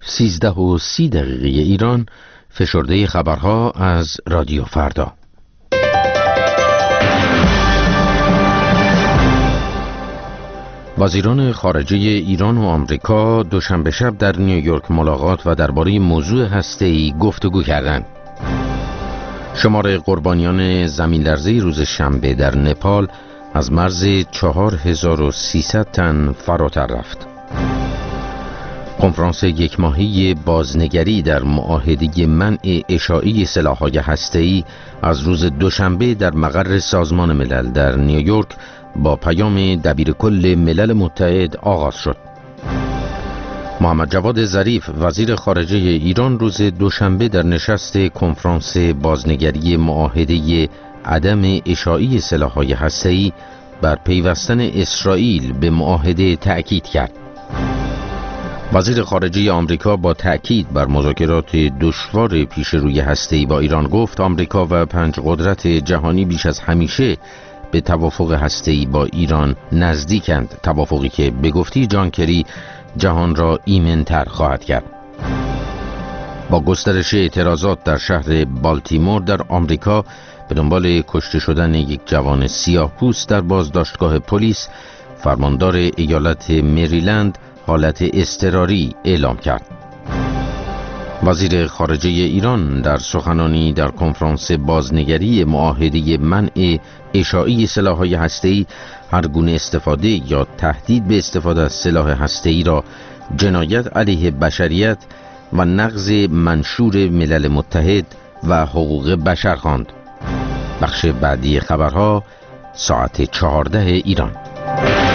13:30 ایران، فشرده خبرها از رادیو فردا. وزیران خارجه ایران و آمریکا دوشنبه شب در نیویورک ملاقات و درباره موضوع هسته‌ای گفتگو کردند. شمار قربانیان زمین‌لرزه روز شنبه در نپال از مرز 4300 تن فراتر رفت. کنفرانس یک ماهی بازنگری در معاهده منع اشاعه سلاح‌های هسته‌ای از روز دوشنبه در مقر سازمان ملل در نیویورک با پیام دبیرکل ملل متحد آغاز شد. محمد جواد ظریف وزیر خارجه ایران روز دوشنبه در نشست کنفرانس بازنگری معاهده عدم اشاعه سلاح‌های هسته‌ای بر پیوستن اسرائیل به معاهده تأکید کرد. وزیر خارجه آمریکا با تأکید بر مذاکرات دشوار پیش روی هسته‌ای با ایران گفت آمریکا و 5 قدرت جهانی بیش از همیشه به توافق هسته‌ای با ایران نزدیکند، توافقی که به گفته جان کری جهان را ایمن‌تر خواهد کرد. با گسترش اعتراضات در شهر بالتیمور در آمریکا به دنبال کشته شدن یک جوان سیاه‌پوست در بازداشتگاه پلیس، فرماندار ایالت مریلند حالت اضطراری اعلام کرد. وزیر خارجه ایران در سخنانی در کنفرانس بازنگری معاهده منع اشاعه سلاح‌های هسته‌ای هر گونه استفاده یا تهدید به استفاده از سلاح هسته‌ای را جنایت علیه بشریت و نقض منشور ملل متحد و حقوق بشر خواند. بخش بعدی خبرها ساعت 14 ایران.